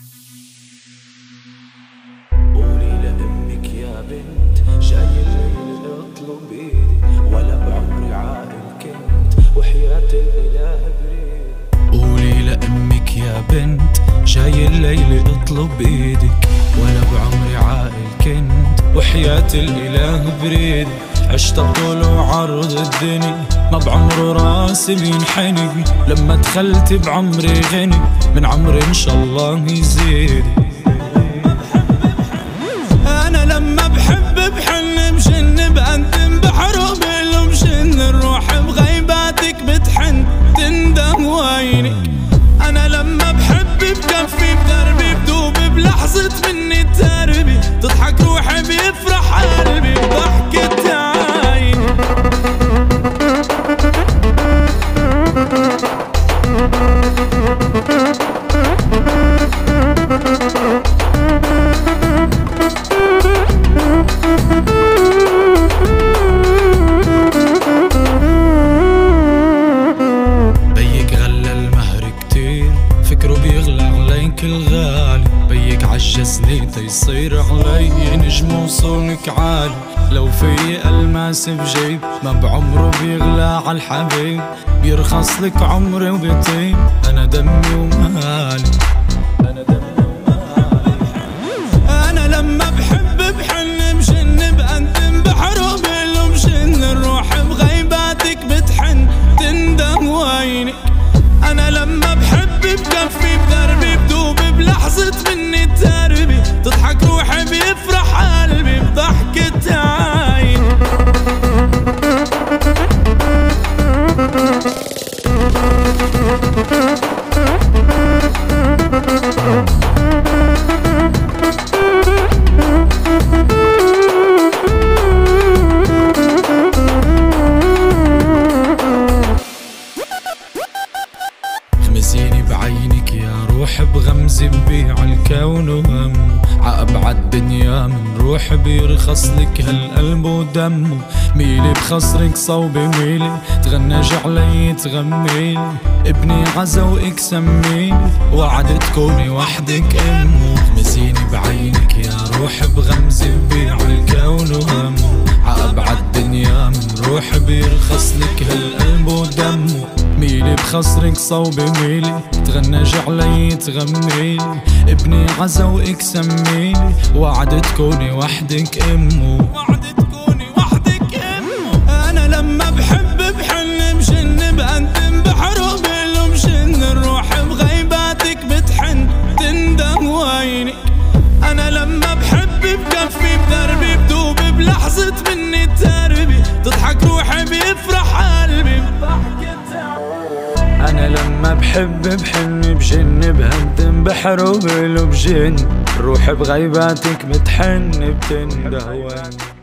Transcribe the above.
قولي لأمك يا بنت جاي الليل اطلب ايدي، ولا بعمري عاقل كنت وحياة الإله بريد. قولي لأمك يا بنت جاي الليل اطلب ايدك، ولا بعمري عاقل كنت وحياة الإله بريد. عشت طول وعرض الدنيا ما بعمر راسي بينحني، لما دخلت بعمري غني من عمري ان شاء الله يزيد. انا لما بحب بحن بجن بقدم بحرق بقلب جن، الروح بغيباتك بتحن تندم وعينك. انا لما بحب بكفي بدربي بدوب بلحظة مني التربي، تضحك روحي بيفرح قلبي بضحكة عيني. بيك غلى المهر كتير، فكره بيغلى عليك الغالي. بيك عجزني تيصير علي نجم وصولك عالي. لو في الماس بجيب ما بعمره بيغلى عالحبيب، بيرخص لك عمري وبيطيب. انا دمي ومالي، انا لما بحب بحن بجن بقدم بحرق بقلب جن، الروح بغيباتك بتحن تندم وعينك. انا لما بحب بكفي بدربي بدوب بلحظة مني التربي، تضحك روحي بيفرح قلبي بضحكة عيني. خمسيني بعينك يا روح بغمزة ببيع الكون وهمه، عأبعد دنيا من روح بيرخص لك هالقلب ودمه. ميلي بخصرك صوبي ميلي، تغنج علي تغميلي، ابني عزوقك سميلي، وعد تكوني وحدك امه. خمسيني بعينك يا روح بغمزة ببيع الكون وهمه، عأبعد دنيا من روح بيرخص لك هالقلب ودمه. ميلي بخصرك صوبي ميلي، تغنج علي تغميلي، ابني عزوقك سميلي، وعد تكوني وحدك امه. انا لما بحب بحن بجن بقدم بحرق بقلب جن، الروح بغيباتك بتحن تندم وعينك. انا لما بحب بكفي بدربي بدوب بلحظة مني التربي، تضحك روحي بيفرح قلبي بضحكة. انا لما بحب بحن بجن بهدم بحر وبقلب جن، روحي بغيباتك بتحن بتندهوان.